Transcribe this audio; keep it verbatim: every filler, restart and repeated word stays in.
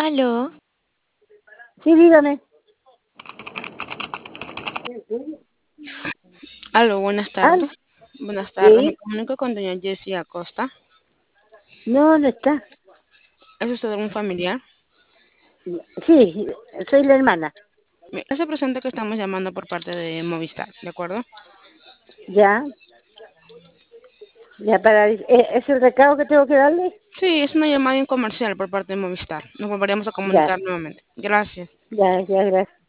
Aló, Sí, dígame. Aló, buenas Ah, tardes. Buenas tardes, me sí. comunico con doña Jessie Acosta. No, ¿dónde está? ¿Es usted un familiar? Sí, soy la hermana. Me hace presente que estamos llamando por parte de Movistar, ¿de acuerdo? Ya, ya para... ¿Es es el recado que tengo que darle? Sí, es una llamada comercial por parte de Movistar. Nos volveríamos a Ya, comunicar nuevamente. Gracias. ya, ya, gracias.